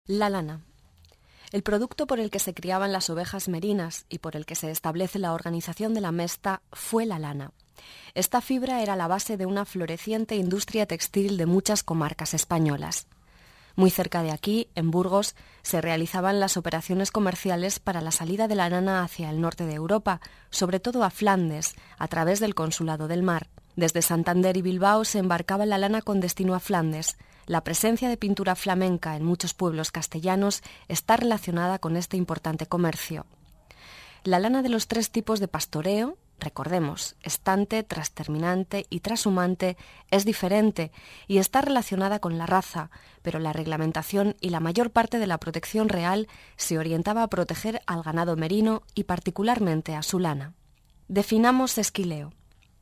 La lana. El producto por el que se criaban las ovejas merinas y por el que se establece la organización de la mesta fue la lana. Esta fibra era la base de una floreciente industria textil de muchas comarcas españolas. Muy cerca de aquí, en Burgos, se realizaban las operaciones comerciales para la salida de la lana hacia el norte de Europa, sobre todo a Flandes, a través del Consulado del Mar. Desde Santander y Bilbao se embarcaba la lana con destino a Flandes. La presencia de pintura flamenca en muchos pueblos castellanos está relacionada con este importante comercio. La lana de los tres tipos de pastoreo, recordemos, estante, trasterminante y trashumante, es diferente y está relacionada con la raza, pero la reglamentación y la mayor parte de la protección real se orientaba a proteger al ganado merino y particularmente a su lana. Definamos esquileo.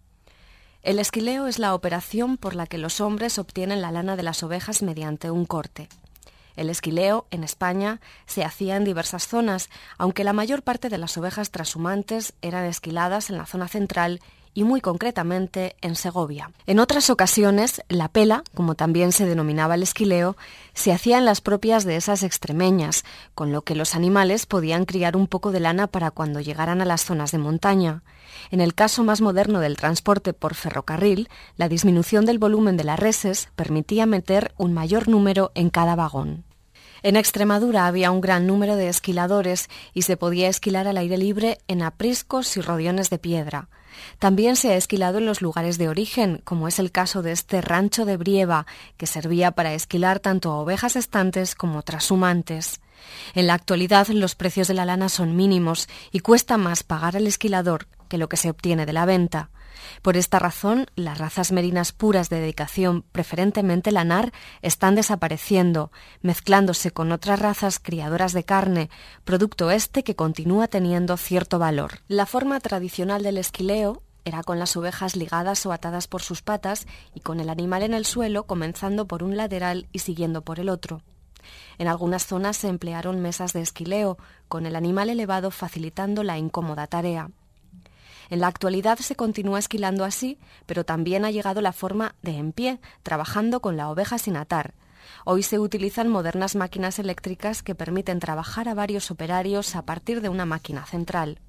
El esquileo es la operación por la que los hombres obtienen la lana de las ovejas mediante un corte. El esquileo, en España, se hacía en diversas zonas, aunque la mayor parte de las ovejas trashumantes eran esquiladas en la zona central y muy concretamente en Segovia. En otras ocasiones, la pela, como también se denominaba el esquileo, se hacía en las propias de esas extremeñas, con lo que los animales podían criar un poco de lana para cuando llegaran a las zonas de montaña. En el caso más moderno del transporte por ferrocarril, la disminución del volumen de las reses permitía meter un mayor número en cada vagón. En Extremadura había un gran número de esquiladores y se podía esquilar al aire libre en apriscos y rodiones de piedra. También se ha esquilado en los lugares de origen, como es el caso de este rancho de Brieva, que servía para esquilar tanto a ovejas estantes como trashumantes. En la actualidad los precios de la lana son mínimos y cuesta más pagar al esquilador que lo que se obtiene de la venta. Por esta razón, las razas merinas puras de dedicación, preferentemente lanar, están desapareciendo, mezclándose con otras razas criadoras de carne, producto este que continúa teniendo cierto valor. La forma tradicional del esquileo era con las ovejas ligadas o atadas por sus patas y con el animal en el suelo, comenzando por un lateral y siguiendo por el otro. En algunas zonas se emplearon mesas de esquileo, con el animal elevado facilitando la incómoda tarea. En la actualidad se continúa esquilando así, pero también ha llegado la forma de en pie, trabajando con la oveja sin atar. Hoy se utilizan modernas máquinas eléctricas que permiten trabajar a varios operarios a partir de una máquina central.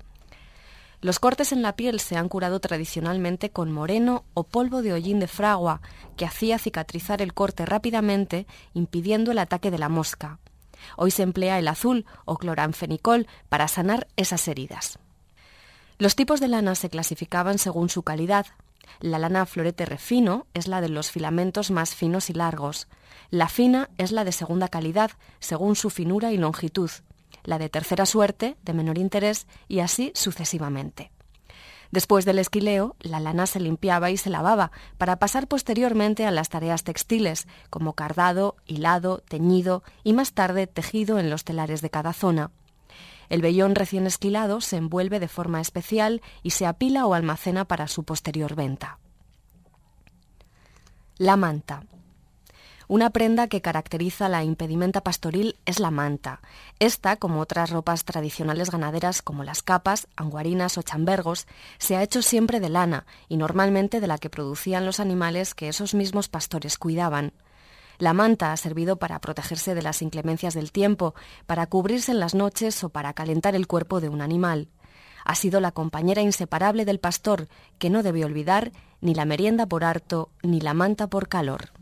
Los cortes en la piel se han curado tradicionalmente con moreno o polvo de hollín de fragua, que hacía cicatrizar el corte rápidamente, impidiendo el ataque de la mosca. Hoy se emplea el azul o cloranfenicol para sanar esas heridas. Los tipos de lana se clasificaban según su calidad. La lana florete refino es la de los filamentos más finos y largos. La fina es la de segunda calidad, según su finura y longitud. La de tercera suerte, de menor interés, y así sucesivamente. Después del esquileo, la lana se limpiaba y se lavaba para pasar posteriormente a las tareas textiles, como cardado, hilado, teñido y más tarde tejido en los telares de cada zona. El vellón recién esquilado se envuelve de forma especial y se apila o almacena para su posterior venta. La manta. Una prenda que caracteriza la impedimenta pastoril es la manta. Esta, como otras ropas tradicionales ganaderas como las capas, anguarinas o chambergos, se ha hecho siempre de lana y normalmente de la que producían los animales que esos mismos pastores cuidaban. La manta ha servido para protegerse de las inclemencias del tiempo, para cubrirse en las noches o para calentar el cuerpo de un animal. Ha sido la compañera inseparable del pastor, que no debe olvidar ni la merienda por harto ni la manta por calor.